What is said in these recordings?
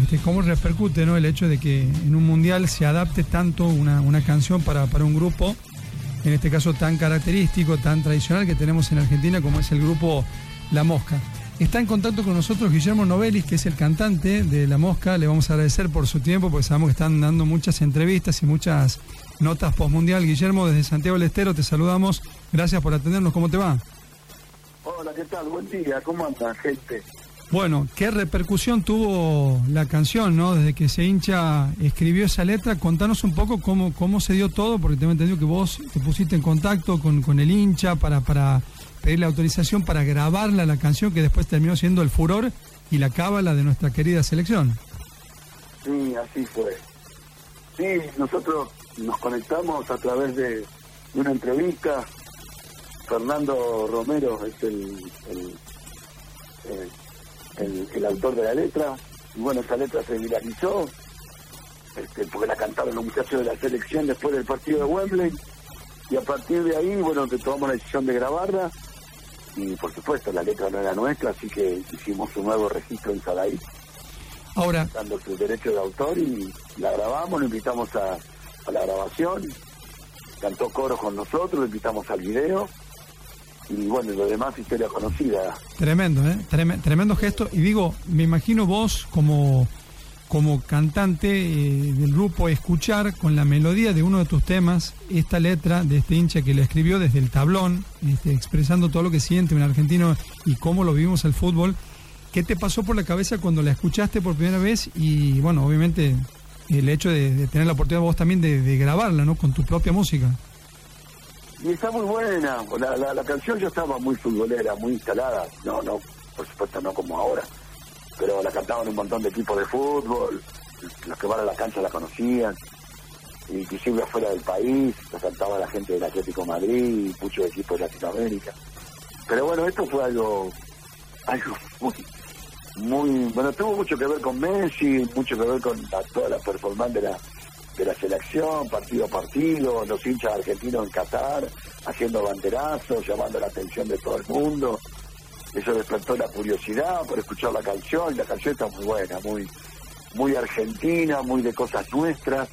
cómo repercute, ¿no?, el hecho de que en un mundial se adapte tanto una canción para un grupo, en este caso tan característico, tan tradicional que tenemos en Argentina como es el grupo La Mosca. Está en contacto con nosotros Guillermo Novelis, que es el cantante de La Mosca. Le vamos a agradecer por su tiempo, porque sabemos que están dando muchas entrevistas y muchas notas postmundial. Guillermo, desde Santiago del Estero te saludamos. Gracias por atendernos. ¿Cómo te va? Hola, ¿qué tal? Buen día. ¿Cómo andan, gente? Bueno, ¿qué repercusión tuvo la canción, no? Desde que ese hincha escribió esa letra, contanos un poco cómo se dio todo, porque tengo entendido que vos te pusiste en contacto con el hincha para pedirle autorización para grabarla, la canción, que después terminó siendo el furor y la cábala de nuestra querida selección. Sí, así fue. Sí, nosotros nos conectamos a través de una entrevista. Fernando Romero es el autor de la letra, y bueno, esa letra se viralizó, porque la cantaron los muchachos de la selección después del partido de Wembley, y a partir de ahí, bueno, tomamos la decisión de grabarla, y por supuesto la letra no era nuestra, así que hicimos un nuevo registro en Sadaí, ahora dando su derecho de autor, y la grabamos, lo invitamos a la grabación, cantó coros con nosotros, lo invitamos al video, y bueno, lo demás historia conocida. Tremendo, tremendo gesto. Y digo, me imagino vos como cantante del grupo, escuchar con la melodía de uno de tus temas esta letra de este hincha que la escribió desde el tablón, expresando todo lo que siente un argentino y cómo lo vivimos el fútbol. ¿Qué te pasó por la cabeza cuando la escuchaste por primera vez? Y bueno, obviamente el hecho de tener la oportunidad vos también de grabarla, ¿no?, con tu propia música. Y está muy buena, la canción ya estaba muy futbolera, muy instalada, no, por supuesto no como ahora, pero la cantaban un montón de equipos de fútbol, los que van a la cancha la conocían, inclusive afuera del país, la cantaba la gente del Atlético de Madrid, muchos equipos de Latinoamérica. Pero bueno, esto fue algo muy, bueno, tuvo mucho que ver con Messi, mucho que ver con toda la performance de la selección, partido a partido, los hinchas argentinos en Qatar, haciendo banderazos, llamando la atención de todo el mundo. Eso despertó la curiosidad por escuchar la canción, y la canción está muy buena, muy argentina, muy de cosas nuestras,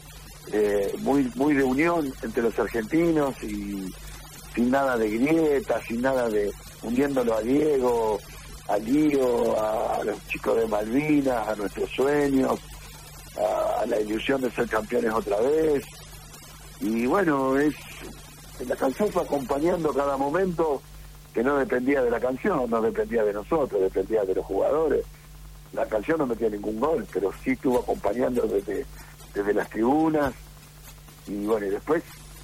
muy de unión entre los argentinos, y sin nada de grietas, sin nada de hundiéndolo a Diego, a Lío, a los chicos de Malvinas, a nuestros sueños, a la ilusión de ser campeones otra vez. Y bueno, la canción fue acompañando cada momento, que no dependía de la canción, no dependía de nosotros, dependía de los jugadores. La canción no metía ningún gol, pero sí estuvo acompañando desde las tribunas, y bueno, y después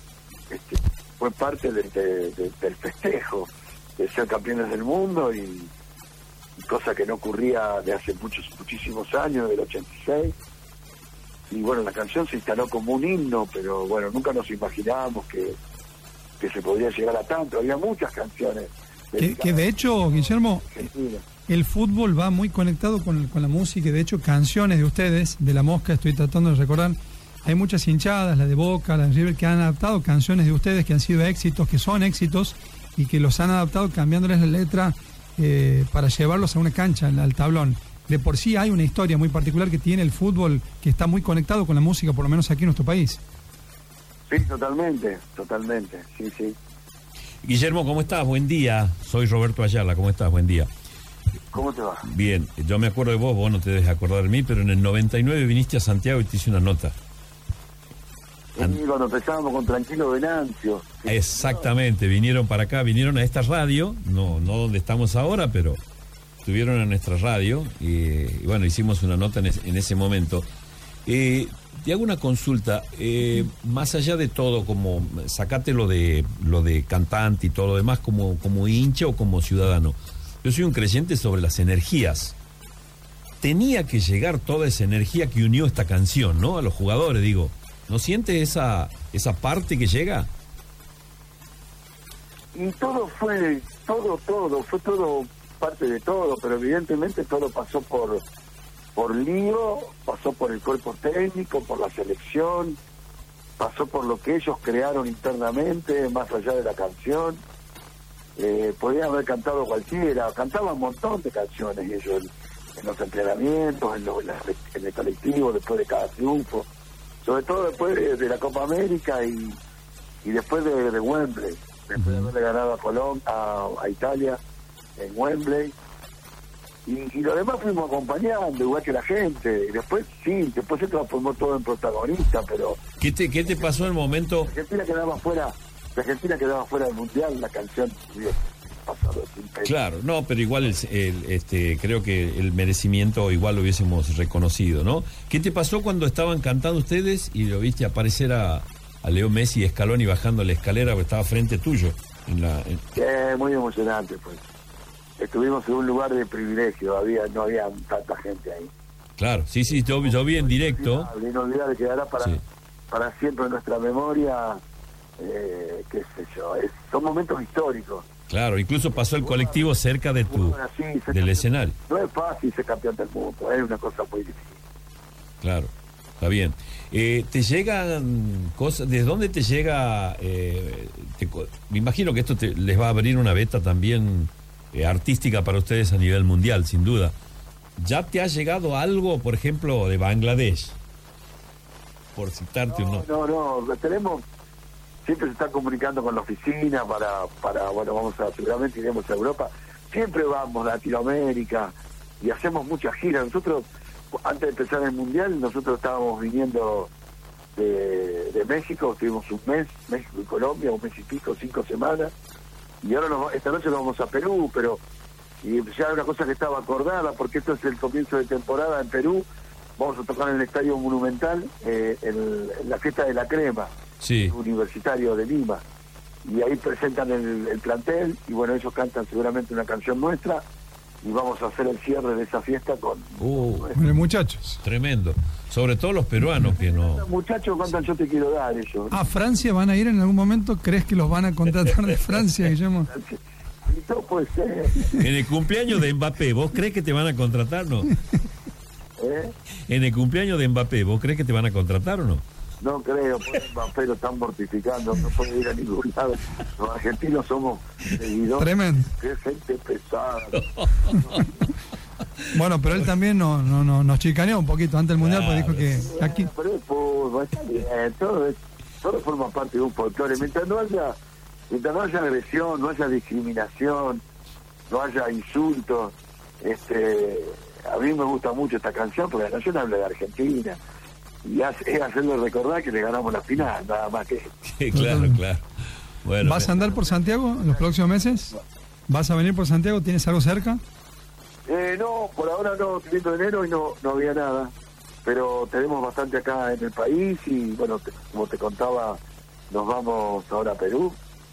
fue parte del festejo de ser campeones del mundo, y cosa que no ocurría de hace muchísimos años, del 86. Y bueno, la canción se instaló como un himno, pero bueno, nunca nos imaginábamos que se podría llegar a tanto. Había muchas canciones. Que de hecho, Guillermo, el fútbol va muy conectado con la música, y de hecho canciones de ustedes, de La Mosca, estoy tratando de recordar, hay muchas hinchadas, la de Boca, la de River, que han adaptado canciones de ustedes que han sido éxitos, que son éxitos, y que los han adaptado cambiándoles la letra para llevarlos a una cancha, al tablón. De por sí hay una historia muy particular que tiene el fútbol, que está muy conectado con la música, por lo menos aquí en nuestro país. Sí, totalmente, sí. Guillermo, ¿cómo estás? Buen día. Soy Roberto Ayala, ¿cómo estás? Buen día. ¿Cómo te va? Bien, yo me acuerdo de vos no te debes acordar de mí, pero en el 99 viniste a Santiago y te hice una nota. Cuando empezábamos con Tranquilo Venancio. Exactamente, vinieron para acá, vinieron a esta radio, no donde estamos ahora, pero estuvieron en nuestra radio, y bueno, hicimos una nota en ese momento. Te hago una consulta, más allá de todo, como sacate lo de cantante y todo lo demás, como hincha o como ciudadano, yo soy un creyente sobre las energías. Tenía que llegar toda esa energía que unió esta canción, ¿no? A los jugadores, digo, ¿no sientes esa parte que llega? Y fue todo parte de todo, pero evidentemente todo pasó por Lío, pasó por el cuerpo técnico, por la selección, pasó por lo que ellos crearon internamente, más allá de la canción. Podían haber cantado cualquiera, cantaban un montón de canciones ellos. en los entrenamientos, en el colectivo, después de cada triunfo, sobre todo después de la Copa América y después de Wembley, después de haberle ganado a Colombia, a Italia en Wembley, y lo demás fuimos acompañando, igual que la gente, y después se transformó todo en protagonista, pero... ¿Qué te pasó en el momento? Argentina quedaba fuera del Mundial, la canción hubiese pasado sin pena. Claro, no, pero igual creo que el merecimiento igual lo hubiésemos reconocido, ¿no? ¿Qué te pasó cuando estaban cantando ustedes y lo viste aparecer a Leo Messi y Scaloni bajando la escalera porque estaba frente tuyo? Muy emocionante, pues. Estuvimos en un lugar de privilegio, no había tanta gente ahí. Claro, sí, yo vi en directo. Inolvidable, quedará para siempre en nuestra memoria, qué sé yo, son momentos históricos. Claro, incluso pasó el colectivo cerca de del escenario. No es fácil ser campeón del mundo, es una cosa muy difícil. Claro, está bien. ¿Te llegan cosas? ¿De dónde te llega? Me imagino que esto les va a abrir una beta también artística para ustedes a nivel mundial, sin duda. ¿Ya te ha llegado algo, por ejemplo, de Bangladesh? Por citarte un nombre. No, tenemos... Siempre se está comunicando con la oficina para seguramente iremos a Europa. Siempre vamos a Latinoamérica y hacemos muchas giras. Nosotros, antes de empezar el Mundial, nosotros estábamos viniendo de México, estuvimos un mes, México y Colombia, un mes y pico, 5 semanas. Y ahora esta noche nos vamos a Perú, pero ya una cosa que estaba acordada, porque esto es el comienzo de temporada en Perú. Vamos a tocar en el Estadio Monumental, en la fiesta de la crema. Sí. Universitario de Lima, y ahí presentan el plantel, y bueno, ellos cantan seguramente una canción nuestra, y vamos a hacer el cierre de esa fiesta con los muchachos. Tremendo, sobre todo los peruanos que no... Los muchachos cantan Yo te quiero dar, ellos. ¿A Francia van a ir en algún momento? ¿Crees que los van a contratar de Francia, Guillermo? No puede ser. En el cumpleaños de Mbappé, ¿vos crees que te van a contratar o no? En el cumpleaños de Mbappé, ¿vos crees que te van a contratar o no? No creo, Mbappé lo están mortificando, no puede ir a ningún lado. Los argentinos somos seguidores. Tremendo. Qué gente pesada. Bueno, pero él también nos chicaneó un poquito antes del Mundial, porque dijo que aquí... Pero es fútbol, está bien, todo forma parte de un folclore. Mientras no haya agresión, no haya discriminación, no haya insultos, a mí me gusta mucho esta canción, porque la canción habla de Argentina. Y es hacerle recordar que le ganamos la final, nada más que... Claro. Bueno, ¿vas a andar por Santiago en los próximos meses? ¿Vas a venir por Santiago? ¿Tienes algo cerca? No, por ahora no, estoy de enero y no había nada. Pero tenemos bastante acá en el país y, bueno, como te contaba, nos vamos ahora a Perú.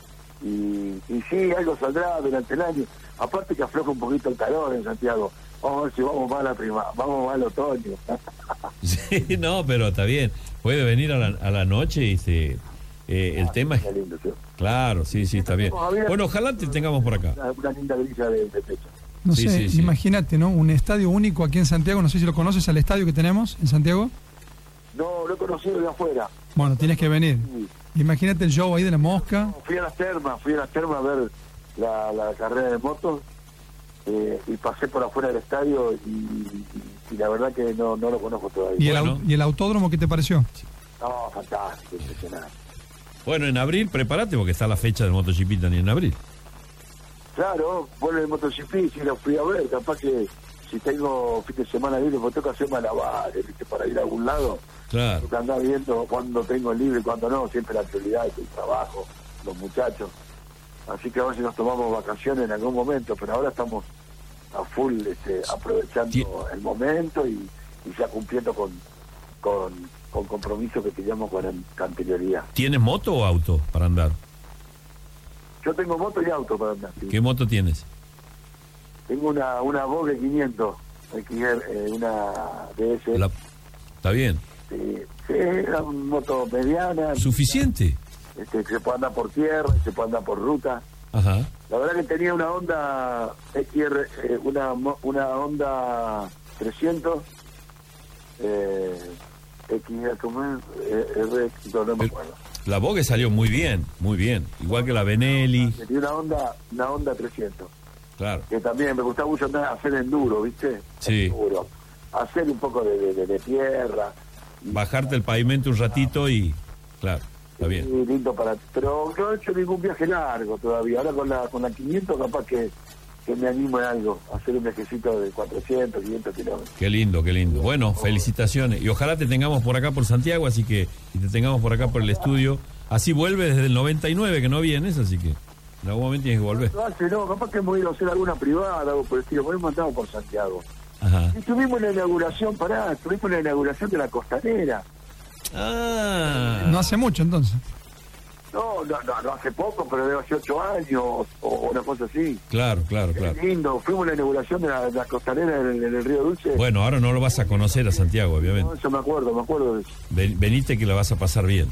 Y sí, algo saldrá durante el año. Aparte que afloja un poquito el calor en Santiago. Vamos a ver si vamos más al otoño. Sí, no, pero está bien. Puede venir a la noche y el tema es... Lindo, ¿sí? Claro, sí, está bien. Bueno, ojalá te tengamos por acá. Una linda grilla de pecho. No sé, imagínate, ¿no? Un estadio único aquí en Santiago. No sé si lo conoces, al estadio que tenemos en Santiago. No, lo he conocido de afuera. Bueno, tienes que venir. Sí. Imagínate el show ahí de la Mosca. No, fui a las termas a ver la carrera de motos. Y pasé por afuera del estadio y la verdad que no lo conozco todavía. ¿Y el autódromo qué te pareció? No, fantástico, impresionante. Bueno, en abril prepárate porque está la fecha del MotoGP también en abril. Claro, vuelve el MotoGP, si lo fui a ver, capaz que si tengo fin de semana libre, me toca hacer malabares, ¿viste? Para ir a algún lado. Claro. Porque andar viendo cuándo tengo libre y cuándo no, siempre la prioridad es el trabajo, los muchachos. Así que a ver si nos tomamos vacaciones en algún momento, pero ahora estamos a full aprovechando el momento y ya cumpliendo con compromisos que teníamos con anterioridad. ¿Tienes moto o auto para andar? Yo tengo moto y auto para andar. Sí. ¿Qué moto tienes? Tengo una Vogue 500, una DS. ¿Está bien? Sí, era una moto mediana. ¿Suficiente? Se puede andar por tierra, se puede andar por ruta. Ajá. La verdad que tenía una Honda XR, una Honda 300, XR, ¿cómo es? RX, no me acuerdo. La Vogue salió muy bien, igual que la Benelli. Tenía una Honda 300. Claro. Que también me gusta mucho andar a hacer enduro, ¿viste? Sí. Enduro. Hacer un poco de tierra. Bajarte el pavimento un ratito y... Claro, está bien. Sí, lindo para... Pero no he hecho ningún viaje largo todavía. Ahora con la 500 capaz que me animo en algo. A hacer un viajecito de 400, 500 kilómetros. Qué lindo, qué lindo. Bueno, felicitaciones. Y ojalá te tengamos por acá por Santiago, así que... Y te tengamos por acá por el estudio. Así vuelve desde el 99 que no vienes, así que... En algún momento tienes que volver. No, capaz que hemos ido a hacer alguna privada, algo por el estilo. Me hemos mandado por Santiago. Ajá. Y estuvimos en la inauguración, de la costanera. Ah. No hace mucho entonces. No hace poco, pero de hace 8 años o una cosa así. Claro. Es lindo. Fuimos a la inauguración de la costanera en el Río Dulce. Bueno, ahora no lo vas a conocer a Santiago, obviamente. No, eso me acuerdo de eso. Venite que la vas a pasar bien.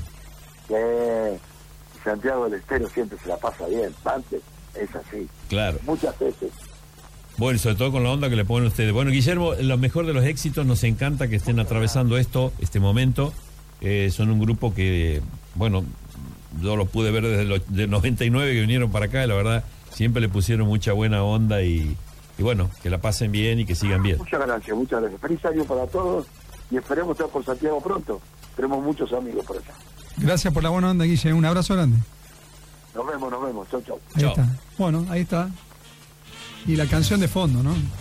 Santiago del Estero siempre se la pasa bien. Antes es así. Claro. Muchas veces. Bueno, y sobre todo con la onda que le ponen ustedes. Bueno, Guillermo, lo mejor de los éxitos, nos encanta que estén atravesando este momento. Son un grupo que, bueno, yo los pude ver desde el 99 que vinieron para acá, y la verdad, siempre le pusieron mucha buena onda y bueno, que la pasen bien y que sigan bien. Muchas gracias. Feliz año para todos y esperemos estar por Santiago pronto. Tenemos muchos amigos por allá. Gracias por la buena onda, Guille. Un abrazo grande. Nos vemos. Chau. Ahí está. Bueno, ahí está. Y la canción de fondo, ¿no?